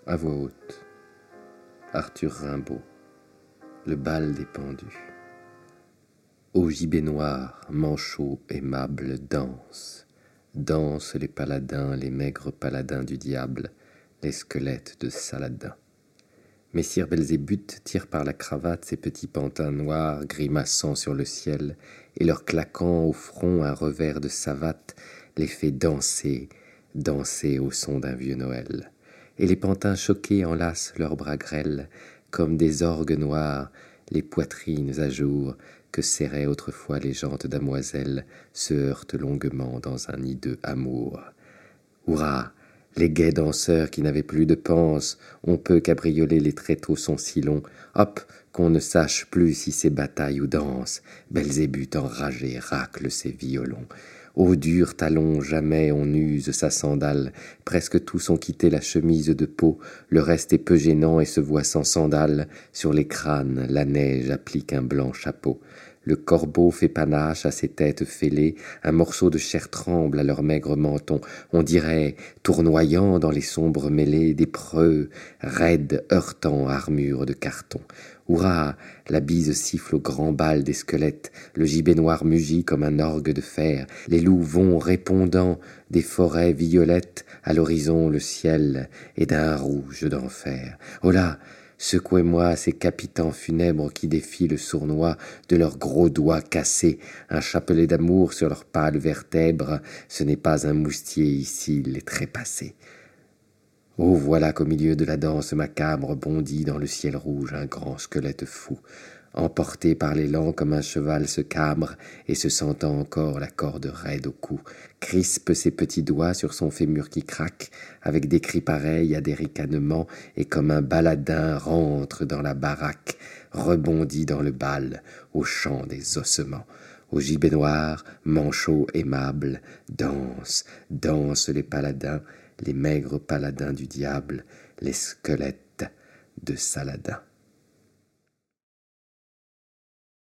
à voix haute. Arthur Rimbaud, Le bal des pendus. Au gibet noir, manchot aimable, danse. Dansent les paladins, les maigres paladins du diable, les squelettes de Saladin. Messire Belzébuth tire par la cravate ses petits pantins noirs grimaçant sur le ciel, et leur claquant au front un revers de savate les fait danser, danser au son d'un vieux Noël. Et les pantins choqués enlacent leurs bras grêles, comme des orgues noirs, les poitrines à jour, que serraient autrefois les jantes damoiselles, se heurtent longuement dans un hideux amour. Hurrah! Les gais danseurs qui n'avaient plus de panse, on peut cabrioler, les tréteaux sont si longs. Hop, qu'on ne sache plus si c'est bataille ou danse. Belzébuth enragé racle ses violons. Aux durs talons, jamais on n'use sa sandale. Presque tous ont quitté la chemise de peau. Le reste est peu gênant et se voit sans sandales. Sur les crânes, la neige applique un blanc chapeau. Le corbeau fait panache à ses têtes fêlées, un morceau de chair tremble à leur maigre menton. On dirait, tournoyant dans les sombres mêlées, des preux, raides, heurtant armure de carton. Hurrah! La bise siffle au grand bal des squelettes, le gibet noir mugit comme un orgue de fer, les loups vont répondant des forêts violettes, à l'horizon le ciel est d'un rouge d'enfer. Oh là! Secouez-moi ces capitans funèbres qui défient le sournois de leurs gros doigts cassés, un chapelet d'amour sur leurs pâles vertèbres, ce n'est pas un moustier ici les trépassés. Oh, voilà qu'au milieu de la danse macabre bondit dans le ciel rouge un grand squelette fou, emporté par l'élan comme un cheval se cabre et se sentant encore la corde raide au cou, crispe ses petits doigts sur son fémur qui craque, avec des cris pareils à des ricanements, et comme un baladin rentre dans la baraque, rebondit dans le bal, au chant des ossements. Au gibet noir, manchot aimable, danse, dansent les paladins, les maigres paladins du diable, les squelettes de Saladin.